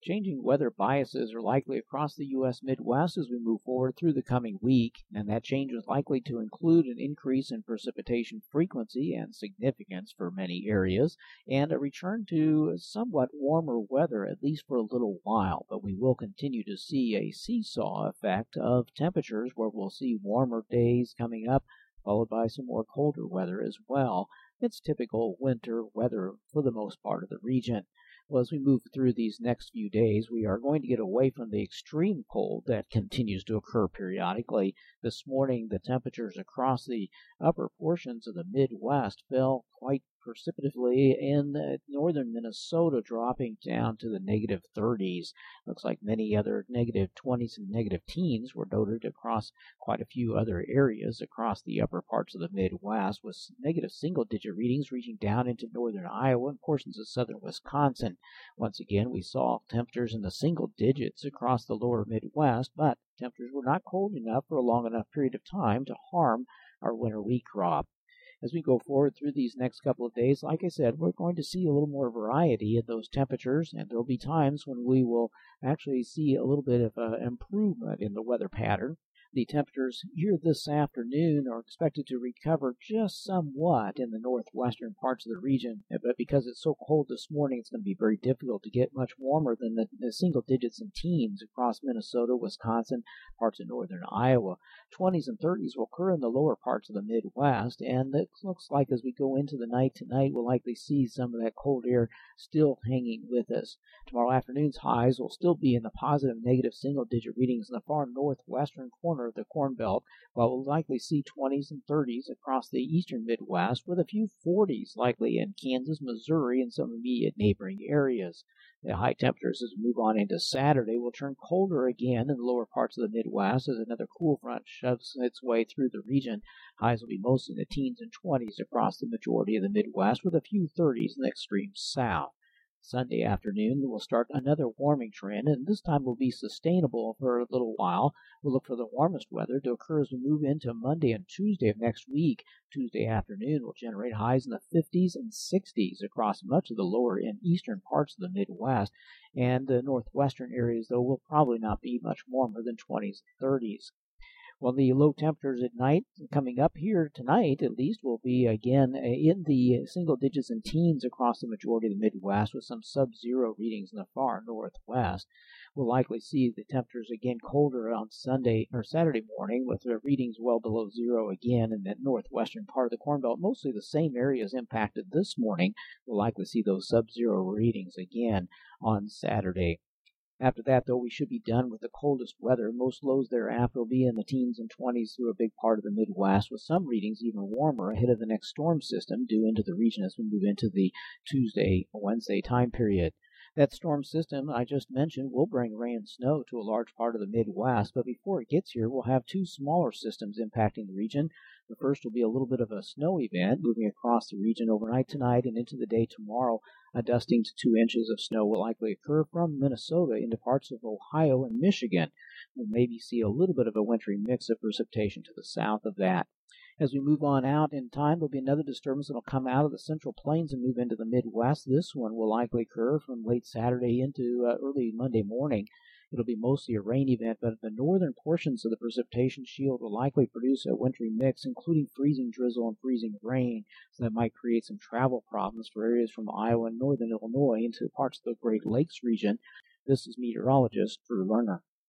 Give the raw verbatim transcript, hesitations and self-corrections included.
Changing weather biases are likely across the U S. Midwest as we move forward through the coming week, and that change is likely to include an increase in precipitation frequency and significance for many areas, and a return to somewhat warmer weather, at least for a little while. But we will continue to see a seesaw effect of temperatures where we'll see warmer days coming up, followed by some more colder weather as well. It's typical winter weather for the most part of the region. Well, as we move through these next few days, we are going to get away from the extreme cold that continues to occur periodically. This morning, the temperatures across the upper portions of the Midwest fell quite precipitously in uh, northern Minnesota, dropping down to the negative thirties. Looks like many other negative twenties and negative teens were noted across quite a few other areas across the upper parts of the Midwest, with negative single-digit readings reaching down into northern Iowa and portions of southern Wisconsin. Once again, we saw temperatures in the single digits across the lower Midwest, but temperatures were not cold enough for a long enough period of time to harm our winter wheat crop. As we go forward through these next couple of days, like I said, we're going to see a little more variety in those temperatures, and there'll be times when we will actually see a little bit of uh, improvement in the weather pattern. The temperatures here this afternoon are expected to recover just somewhat in the northwestern parts of the region, but because it's so cold this morning, it's going to be very difficult to get much warmer than the, the single digits and teens across Minnesota, Wisconsin, parts of northern Iowa. twenties and thirties will occur in the lower parts of the Midwest, and it looks like as we go into the night tonight, we'll likely see some of that cold air still hanging with us. Tomorrow afternoon's highs will still be in the positive negative single-digit readings in the far northwestern corner of the Corn Belt, while we'll likely see twenties and thirties across the eastern Midwest, with a few forties likely in Kansas, Missouri, and some immediate neighboring areas. The high temperatures as we move on into Saturday will turn colder again in the lower parts of the Midwest as another cool front shoves its way through the region. Highs will be mostly in the teens and twenties across the majority of the Midwest, with a few thirties in the extreme south. Sunday afternoon, we'll start another warming trend, and this time will be sustainable for a little while. We'll look for the warmest weather to occur as we move into Monday and Tuesday of next week. Tuesday afternoon will generate highs in the fifties and sixties across much of the lower and eastern parts of the Midwest, and the northwestern areas, though, will probably not be much warmer than twenties and thirties. Well, the low temperatures at night, coming up here tonight at least, will be again in the single digits and teens across the majority of the Midwest, with some sub-zero readings in the far northwest. We'll likely see the temperatures again colder on Sunday or Saturday morning, with the readings well below zero again in that northwestern part of the Corn Belt. Mostly the same areas impacted this morning. We'll likely see those sub-zero readings again on Saturday. After that, though, we should be done with the coldest weather. Most lows thereafter will be in the teens and twenties through a big part of the Midwest, with some readings even warmer ahead of the next storm system due into the region as we move into the Tuesday, Wednesday time period. That storm system I just mentioned will bring rain and snow to a large part of the Midwest, but before it gets here, we'll have two smaller systems impacting the region. The first will be a little bit of a snow event moving across the region overnight tonight and into the day tomorrow. A dusting to two inches of snow will likely occur from Minnesota into parts of Ohio and Michigan. We'll maybe see a little bit of a wintry mix of precipitation to the south of that. As we move on out in time, there'll be another disturbance that will come out of the Central Plains and move into the Midwest. This one will likely occur from late Saturday into uh, early Monday morning. It'll be mostly a rain event, but the northern portions of the precipitation shield will likely produce a wintry mix, including freezing drizzle and freezing rain, so that might create some travel problems for areas from Iowa and northern Illinois into parts of the Great Lakes region. This is meteorologist Drew Lerner.